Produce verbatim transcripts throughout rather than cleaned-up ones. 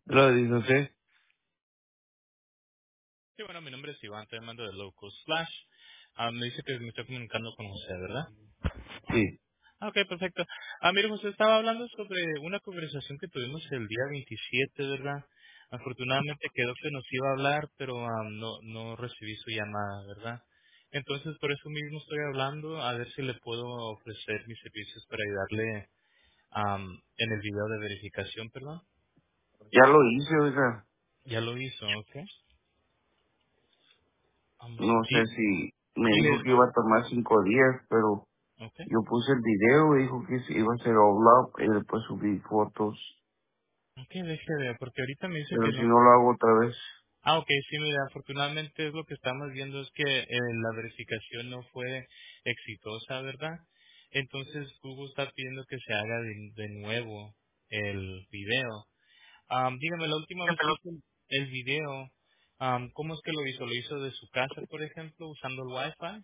Lo dice usted. Sí, bueno, mi nombre es Iván, estoy llamando de Local Slash. Ah, me dice que me estoy comunicando con usted, ¿verdad? Sí. Ah, ok, perfecto. Ah, mire, usted estaba hablando sobre una conversación que tuvimos el día veintisiete, ¿verdad? Afortunadamente quedó que nos iba a hablar, pero ah, no, no recibí su llamada, ¿verdad? Entonces, por eso mismo estoy hablando, a ver si le puedo ofrecer mis servicios para ayudarle am, en el video de verificación, perdón. Ya lo hice, oiga. Ya lo hizo, ok. Am, No y, sé si me y dijo le... que iba a tomar cinco días, pero Ok. yo puse el video, dijo que se iba a hacer all up y después subí fotos. Ok, deje de, porque ahorita me dice Pero que si no. no lo hago otra vez, Ah, ok, sí, mira, afortunadamente es lo que estamos viendo es que eh, la verificación no fue exitosa, ¿verdad? Entonces Google está pidiendo que se haga de, de nuevo el video. Am, dígame, la última vez que hizo el el video, am, ¿cómo es que lo hizo? ¿Lo hizo de su casa, por ejemplo, usando el Wi-Fi?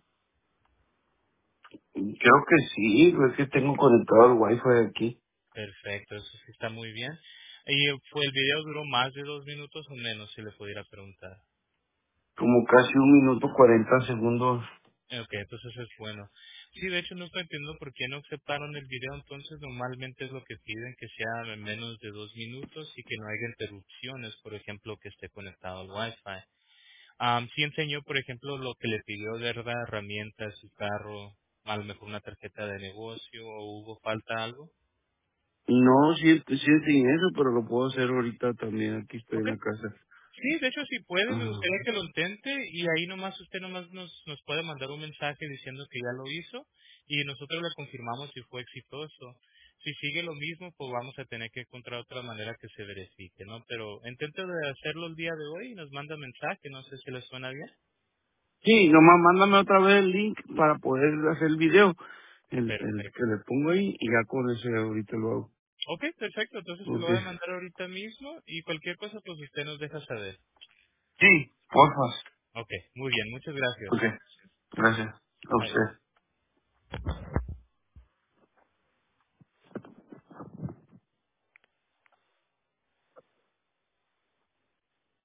creo que sí, es que tengo conectado el wifi aquí. Perfecto, eso sí está muy bien. ¿Y eh, fue el video duró más de dos minutos o menos, si le pudiera preguntar? Como casi un minuto cuarenta segundos. Ok, entonces es bueno. Sí, de hecho no estoy entendiendo por qué no aceptaron el video, entonces normalmente es lo que piden, que sea en menos de dos minutos y que no haya interrupciones, por ejemplo, que esté conectado al Wi-Fi. Um, sí enseñó, por ejemplo, lo que le pidió, ¿verdad? Herramientas, su carro, a lo mejor una tarjeta de negocio o hubo falta algo. No, sí, sí sin eso, pero lo puedo hacer ahorita también. Aquí estoy en Ok. la casa. Sí, de hecho, si puede, me Ah. gustaría que lo intente y ahí nomás usted nomás nos, nos puede mandar un mensaje diciendo que ya lo hizo y nosotros le confirmamos si fue exitoso. Si sigue lo mismo, pues vamos a tener que encontrar otra manera que se verifique, ¿no? Pero intente de hacerlo el día de hoy y nos manda mensaje, no sé si le suena bien. Sí, nomás mándame otra vez el link para poder hacer el video, el, el Perfecto. que le pongo ahí, y ya con ese ahorita lo hago. Ok, perfecto, entonces se lo Ok. voy a mandar ahorita mismo y cualquier cosa, pues usted nos deja saber. Sí, porfa. Ok, muy bien, muchas gracias. Ok, gracias. A Bye. usted.